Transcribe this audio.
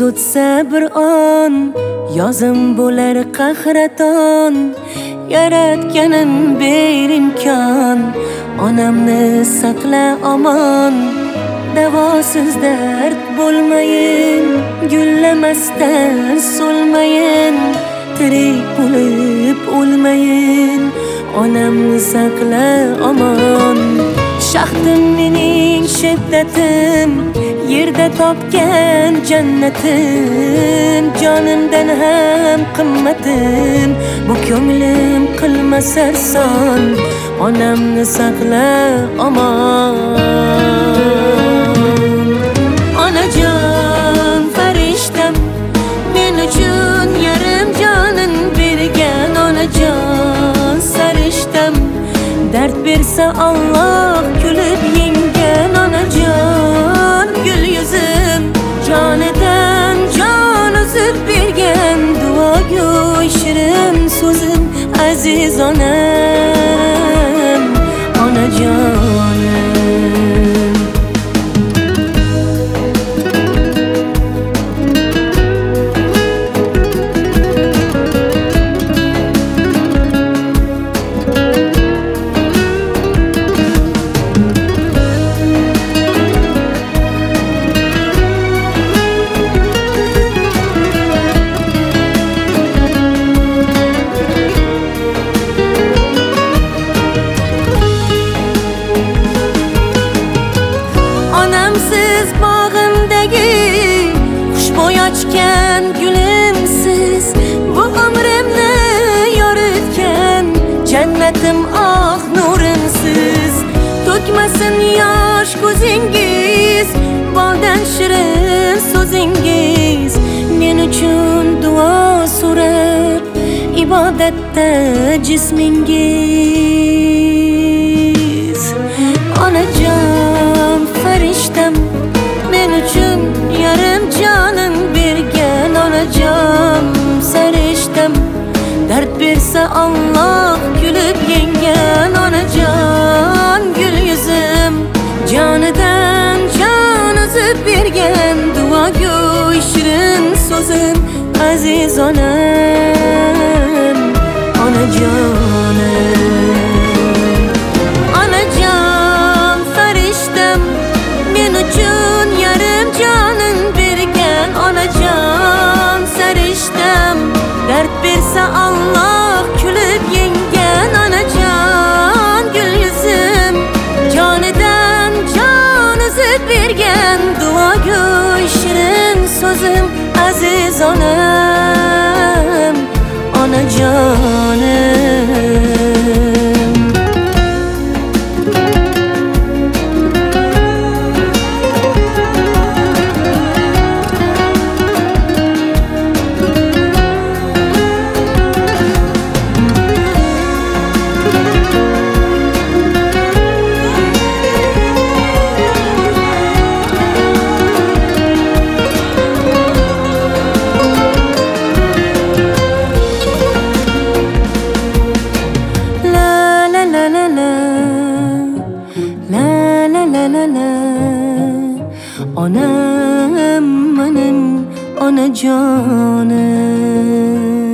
Tez o'tsa bir on, yozim bo'lar qahraton. Yaratganim berimkon, onamni saqla omon. Davosiz dard bo'lmayin, gullamasdan so'lmayin. Tirik bo'lib o'lmayin, onamni saqla omon. Shahdim mening shiddatim, yerda topgan jannatim. Jonimdan ham qimmatim, bu ko'nglim qilmas sarson. Onamni saqla omon. Onajon farishtam, men uchun yarim jonin bergan. Onajon sarishtam, dard bersa Alloh kulib yengan. Onajon gul yuzim, jonidan jon uzib bergan. Duogu shirin so'zim, aziz onam, onajonim. Onamsiz bog'imdagi xushbo'y ochgan gulimsiz, bu umrimni yoritgan jannatim oh nurimsiz. To'kmasin yosh ko'zingiz, boldan shirin so'zingiz. Men uchun duo so'rab, ibodatda jismingiz. Onajon farishtam, men uchun yarim jonin bergan. Onajon sarishtam, dard bersa Alloh kulib yengan. Onajon gul yuzim, jonidan jon uzib bergan. Duogu shirin so'zim, aziz onam, onajonim. Onajon farishtam, men uchun yarim jonin bergan. Onajon sarishtam, dard bersa Alloh kulib yengan. Onajon gul yuzim, jonidan jon uzib bergan. Duogu shirin so'zim, aziz onam, onajonim. Onam mening onajonim.